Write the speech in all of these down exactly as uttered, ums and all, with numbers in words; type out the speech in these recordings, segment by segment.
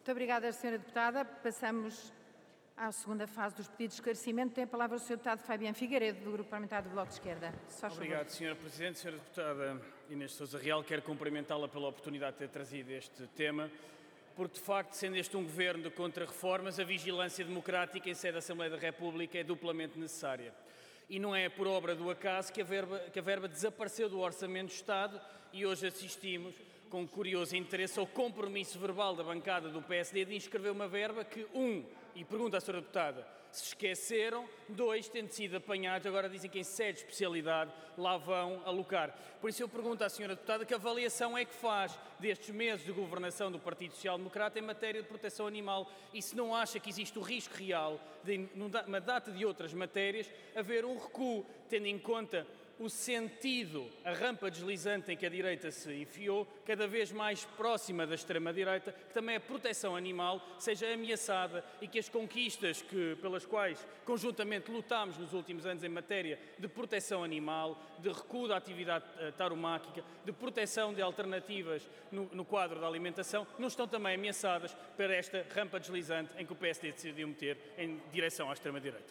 Muito obrigada, senhora Deputada. Passamos à segunda fase dos pedidos de esclarecimento. Tem a palavra o senhor Deputado Fabiano Figueiredo, do Grupo Parlamentar do Bloco de Esquerda. Obrigado, senhora Presidente. senhora Deputada Inês de Sousa Real, quero cumprimentá-la pela oportunidade de ter trazido este tema, porque, de facto, sendo este um governo de contra-reformas, a vigilância democrática em sede da Assembleia da República é duplamente necessária. E não é por obra do acaso que a verba, que a verba desapareceu do Orçamento do Estado e hoje assistimos, com curioso interesse, ao compromisso verbal da bancada do P S D de inscrever uma verba que, um, e pergunto à senhora Deputada, se esqueceram, dois, tendo sido apanhados, agora dizem que em sede de especialidade lá vão alocar. Por isso eu pergunto à senhora Deputada que avaliação é que faz destes meses de governação do Partido Social Democrata em matéria de proteção animal e se não acha que existe o risco real de, numa data de outras matérias, haver um recuo, tendo em conta o sentido, a rampa deslizante em que a direita se enfiou, cada vez mais próxima da extrema-direita, que também a proteção animal seja ameaçada e que as conquistas que, pelas quais conjuntamente lutámos nos últimos anos em matéria de proteção animal, de recuo da atividade tauromáquica, de proteção de alternativas no, no quadro da alimentação, não estão também ameaçadas para esta rampa deslizante em que o P S D decidiu meter em direção à extrema-direita.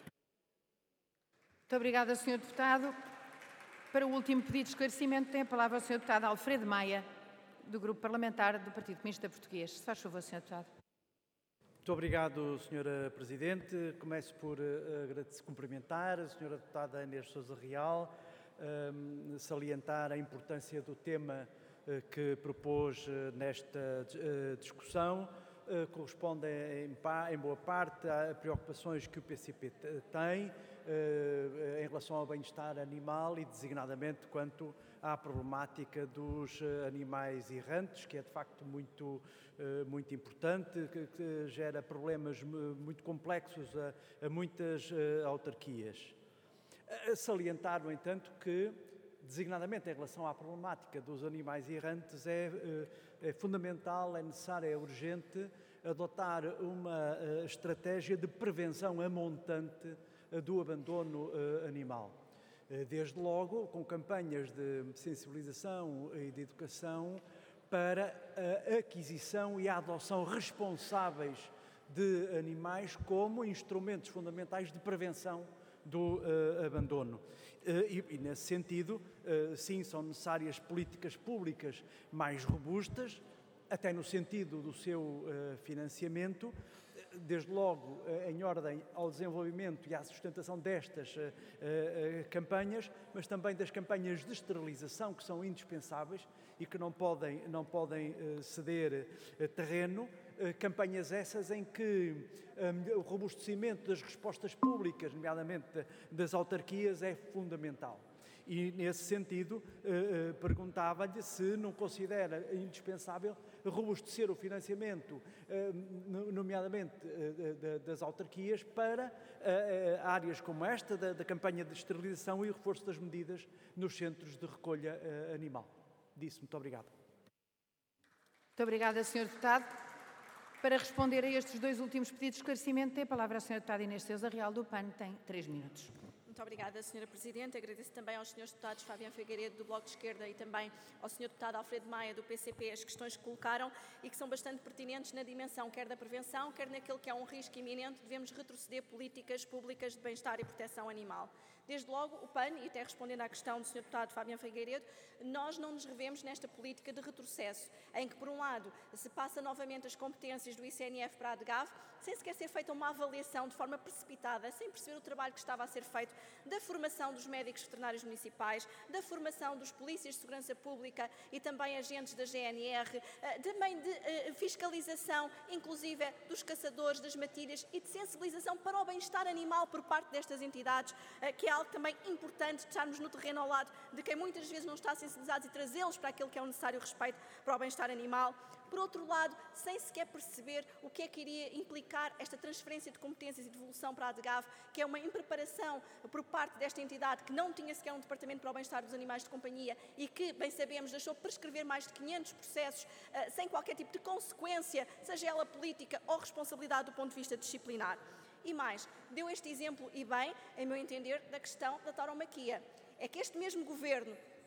Muito obrigada, senhor Deputado. Para o último pedido de esclarecimento, tem a palavra o senhor Deputado Alfredo Maia, do Grupo Parlamentar do Partido Comunista Português. Se faz favor, senhor Deputado. Muito obrigado, senhora Presidente. Começo por uh, agradecer, cumprimentar a senhora Deputada Inês de Sousa Real, um, salientar a importância do tema uh, que propôs uh, nesta uh, discussão. Uh, corresponde em, em boa parte a preocupações que o P C P tem uh, em relação ao bem-estar animal e designadamente quanto à problemática dos uh, animais errantes, que é de facto muito, uh, muito importante, que, que gera problemas muito complexos a, a muitas uh, autarquias. A salientar, no entanto, que designadamente em relação à problemática dos animais errantes, é, é fundamental, é necessário, é urgente adotar uma uh, estratégia de prevenção a montante uh, do abandono uh, animal. Uh, desde logo, com campanhas de sensibilização e de educação para a aquisição e a adoção responsáveis de animais como instrumentos fundamentais de prevenção do uh, abandono. Uh, e, e, nesse sentido, uh, sim, são necessárias políticas públicas mais robustas, até no sentido do seu uh, financiamento, desde logo uh, em ordem ao desenvolvimento e à sustentação destas uh, uh, campanhas, mas também das campanhas de esterilização, que são indispensáveis e que não podem, não podem uh, ceder uh, terreno. Campanhas essas em que um, o robustecimento das respostas públicas, nomeadamente das autarquias, é fundamental. E, nesse sentido, uh, uh, perguntava-lhe se não considera indispensável robustecer o financiamento, uh, nomeadamente uh, das autarquias, para uh, áreas como esta, da, da campanha de esterilização e o reforço das medidas nos centros de recolha uh, animal. Disse, muito obrigado. Muito obrigada, senhor Deputado. Para responder a estes dois últimos pedidos de esclarecimento, tem a palavra a senhora Deputada Inês de Sousa Real, do P A N, tem três minutos. Muito obrigada, senhora Presidente. Agradeço também aos senhores Deputados Fabiano Figueiredo, do Bloco de Esquerda, e também ao senhor Deputado Alfredo Maia, do P C P, as questões que colocaram e que são bastante pertinentes na dimensão quer da prevenção, quer naquele que é um risco iminente. Devemos retroceder políticas públicas de bem-estar e proteção animal. Desde logo, o P A N, e até respondendo à questão do senhor Deputado Fabiano Figueiredo, nós não nos revemos nesta política de retrocesso, em que, por um lado, se passa novamente as competências do I C N F para a ADGAV, sem sequer ser feita uma avaliação de forma precipitada, sem perceber o trabalho que estava a ser feito da formação dos médicos veterinários municipais, da formação dos polícias de segurança pública e também agentes da G N R, também de fiscalização, inclusive dos caçadores, das matilhas e de sensibilização para o bem-estar animal por parte destas entidades, que é algo também importante, estarmos no terreno ao lado de quem muitas vezes não está sensibilizado e trazê-los para aquilo que é o necessário respeito para o bem-estar animal. Por outro lado, sem sequer perceber o que é que iria implicar esta transferência de competências e de evolução para a ADGAV, que é uma impreparação por parte desta entidade que não tinha sequer um departamento para o bem-estar dos animais de companhia e que, bem sabemos, deixou prescrever mais de quinhentos processos uh, sem qualquer tipo de consequência, seja ela política ou responsabilidade do ponto de vista disciplinar. E mais, deu este exemplo, e bem, em meu entender, da questão da tauromaquia. É que este mesmo governo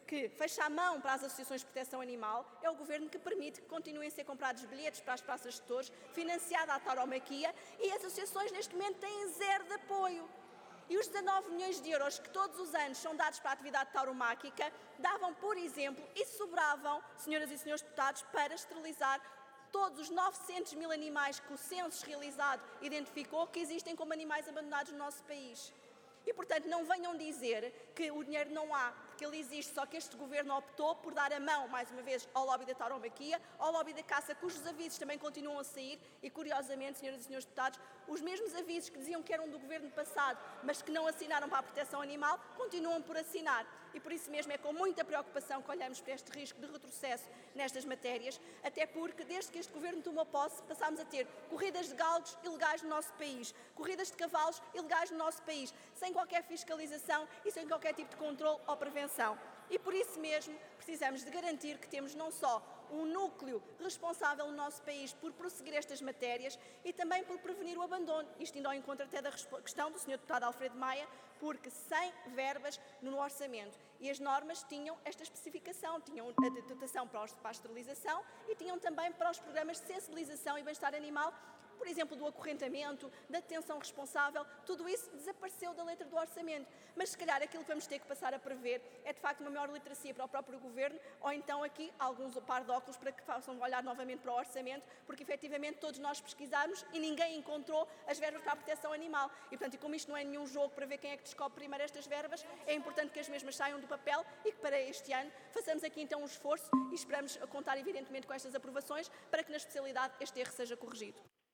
que fecha a mão para as associações de proteção animal, é o Governo que permite que continuem a ser comprados bilhetes para as praças de touros, financiada a tauromaquia, e as associações neste momento têm zero de apoio. E os dezanove milhões de euros que todos os anos são dados para a atividade tauromáquica davam, por exemplo, e sobravam, senhoras e senhores deputados, para esterilizar todos os novecentos mil animais que o censo realizado identificou que existem como animais abandonados no nosso país. E, portanto, não venham dizer que o dinheiro não há, porque ele existe, só que este Governo optou por dar a mão, mais uma vez, ao lobby da tauromaquia, ao lobby da caça, cujos avisos também continuam a sair e, curiosamente, senhoras e senhores deputados, os mesmos avisos que diziam que eram do Governo passado, mas que não assinaram para a proteção animal, continuam por assinar. E por isso mesmo é com muita preocupação que olhamos para este risco de retrocesso nestas matérias, até porque desde que este Governo tomou posse passámos a ter corridas de galgos ilegais no nosso país, corridas de cavalos ilegais no nosso país, sem qualquer fiscalização e sem qualquer tipo de controle ou prevenção. E por isso mesmo precisamos de garantir que temos não só um núcleo responsável no nosso país por prosseguir estas matérias e também por prevenir o abandono, isto indo ao encontro até da questão do senhor deputado Alfredo Maia, porque sem verbas no orçamento. E as normas tinham esta especificação, tinham a dotação para a esterilização e tinham também para os programas de sensibilização e bem-estar animal, por exemplo, do acorrentamento, da detenção responsável, tudo isso desapareceu da letra do orçamento. Mas se calhar aquilo que vamos ter que passar a prever é de facto uma maior literacia para o próprio Governo ou então aqui alguns par de óculos para que façam olhar novamente para o orçamento, porque efetivamente todos nós pesquisamos e ninguém encontrou as verbas para a proteção animal. E portanto, e como isto não é nenhum jogo para ver quem é que descobre primeiro estas verbas, é importante que as mesmas saiam do papel e que para este ano façamos aqui então um esforço e esperamos contar evidentemente com estas aprovações para que na especialidade este erro seja corrigido.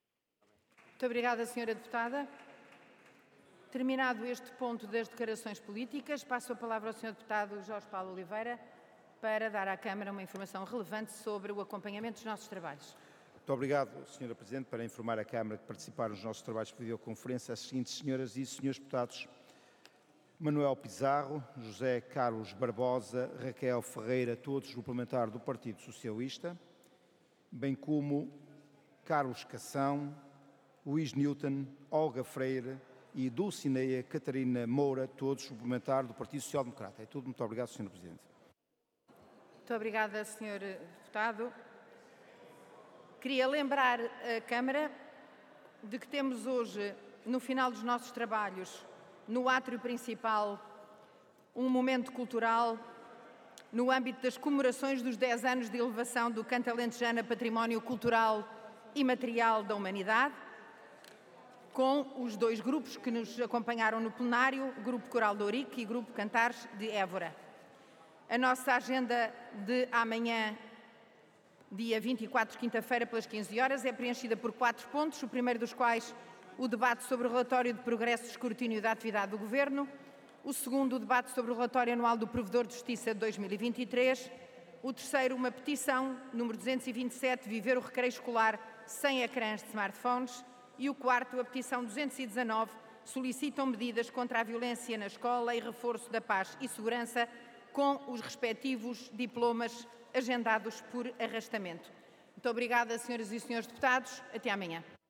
Muito obrigada, senhora Deputada. Terminado este ponto das declarações políticas, passo a palavra ao senhor Deputado Jorge Paulo Oliveira para dar à Câmara uma informação relevante sobre o acompanhamento dos nossos trabalhos. Muito obrigado, senhora Presidente, para informar a Câmara que participaram nos nossos trabalhos de videoconferência as seguintes senhoras e senhores deputados: Manuel Pizarro, José Carlos Barbosa, Raquel Ferreira, todos do parlamentar do Partido Socialista, bem como Carlos Cação, Luís Newton, Olga Freire e Dulcineia Catarina Moura, todos suplementar do Partido Social Democrata. É tudo. Muito obrigado, senhor Presidente. Muito obrigada, senhor Deputado. Queria lembrar a Câmara de que temos hoje, no final dos nossos trabalhos, no átrio principal, um momento cultural no âmbito das comemorações dos dez anos de elevação do canto alentejano a património cultural e material da humanidade, com os dois grupos que nos acompanharam no plenário, o Grupo Coral de Ourique e o Grupo Cantares de Évora. A nossa agenda de amanhã, dia vinte e quatro, quinta-feira, pelas quinze horas, é preenchida por quatro pontos, o primeiro dos quais o debate sobre o relatório de progresso de escrutínio da atividade do Governo, o segundo, o debate sobre o relatório anual do Provedor de Justiça de dois mil e vinte e três, o terceiro, uma petição, número duzentos e vinte e sete, Viver o Recreio Escolar sem ecrãs de smartphones, e o quarto, a petição duzentos e dezanove, solicitam medidas contra a violência na escola e reforço da paz e segurança, com os respectivos diplomas agendados por arrastamento. Muito obrigada, senhoras e senhores deputados. Até amanhã.